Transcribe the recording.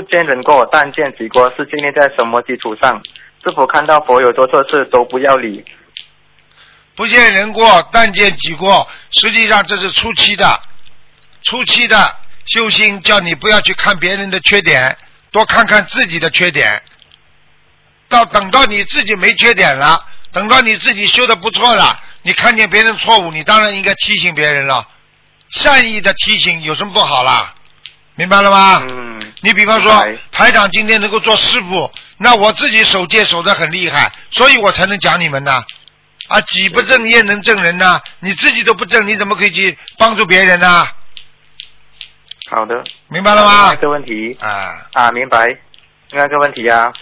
见人过，但见己过是建立在什么基础上？是否看到佛有做错事都不要理？ 不见人过，但见己过，实际上这是初期的修心，叫你不要去看别人的缺点，多看看自己的缺点。等到你自己没缺点了，等到你自己修的不错了，你看见别人错误，你当然应该提醒别人了。善意的提醒有什么不好啦？明白了吗？你比方说台长今天能够做师傅，那我自己守戒守得很厉害，所以我才能讲你们呢。己不正焉能正人呢？你自己都不正，你怎么可以去帮助别人呢？ 好的， 明白了吗？ 另外一个问题明白。另外一个问题